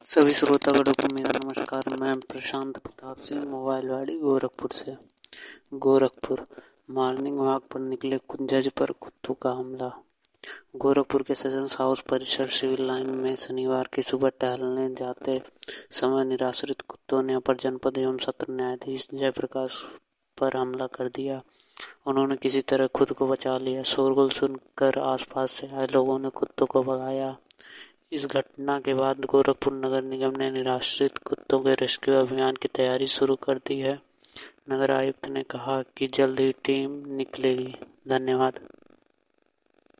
सभी श्रोतागणों को मेरा नमस्कार। मैं प्रशांत प्रताप सिंह मोबाइलवाड़ी गोरखपुर से। गोरखपुर मॉर्निंग वॉक पर निकले जज पर कुत्तों का हमला। गोरखपुर के सेशंस हाउस परिसर सिविल लाइन में शनिवार की सुबह टहलने जाते समय निराश्रित कुत्तों ने अपर जनपद एवं सत्र न्यायाधीश जयप्रकाश पर हमला कर दिया। उन्होंने किसी तरह खुद को बचा लिया। शोरगुल सुनकर आसपास से आए लोगों ने कुत्तों को भगाया। इस घटना के बाद गोरखपुर नगर निगम ने निराश्रित कुत्तों के रेस्क्यू अभियान की तैयारी शुरू कर दी है। नगर आयुक्त ने कहा कि जल्द ही टीम निकलेगी। धन्यवाद।